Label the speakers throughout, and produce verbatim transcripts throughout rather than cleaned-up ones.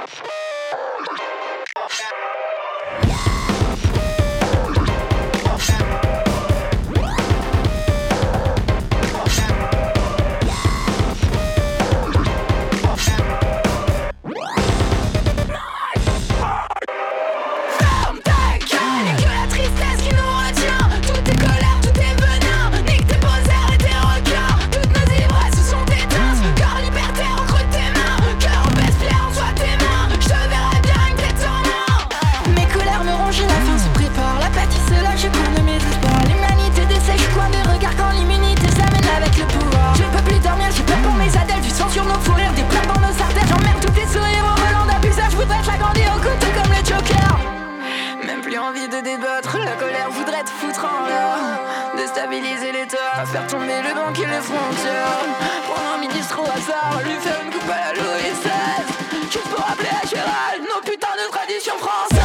Speaker 1: Déstabiliser l'état, faire tomber le banc et les frontières. Prendre un ministre au hasard, lui faire une coupe à la Louis seize. Juste pour rappeler à Gérald nos putains de traditions françaises.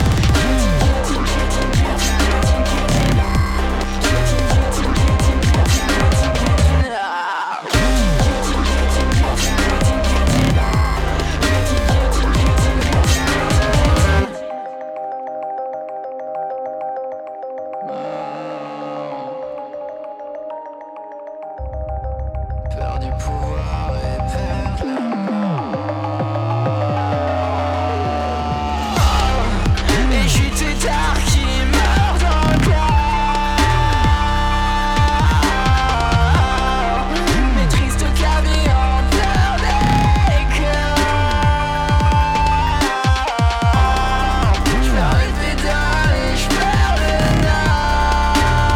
Speaker 1: Peur du pouvoir et perdre la main. Et j'ai tout tard qui meurt dans le cœur. Mes tristes claviers en pleurent des cœurs. J'perds une pédale et j'perds le nord.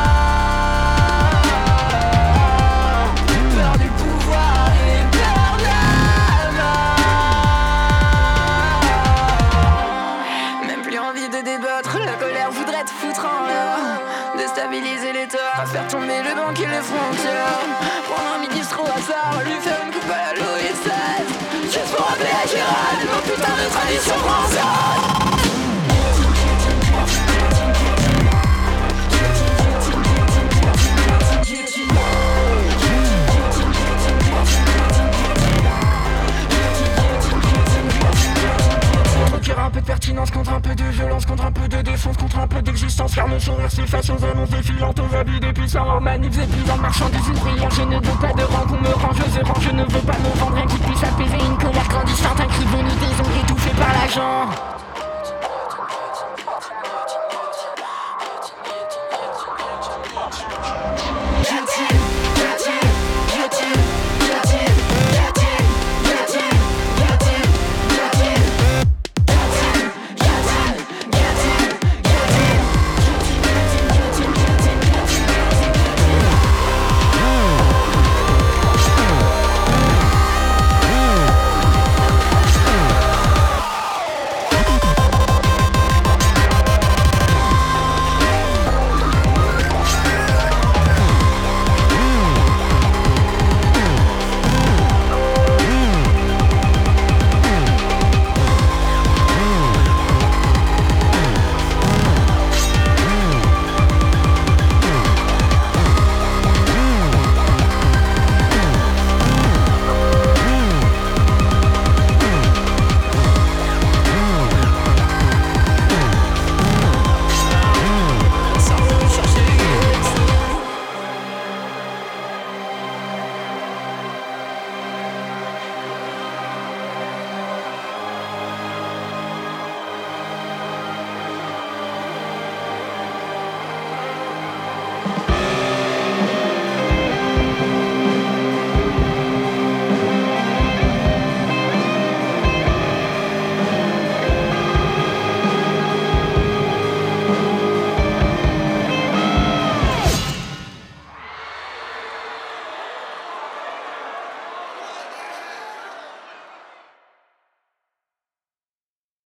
Speaker 1: Peur du pouvoir et perdre la main. Même plus envie de débattre, la colère voudrait te foutre en l'air. Déstabiliser l'état, faire tomber le banc et les frontières. Prendre un ministre au hasard, lui faire une coupe à la Louis seize. Juste pour rappeler à Gérald nos putains de traditions françaises. Requiert un peu de pertinence contre un peu de violence, contre un peu de défense, contre un peu d'existence. Car mon sourire s'efface aux annonces défilantes, aux habits des puissants, aux manifs épuisants, marchandises ouvrières. Je ne veux pas de rang qu'on me range aux errants, je ne veux pas me vendre, rien qui puisse apaiser une colère grandissante.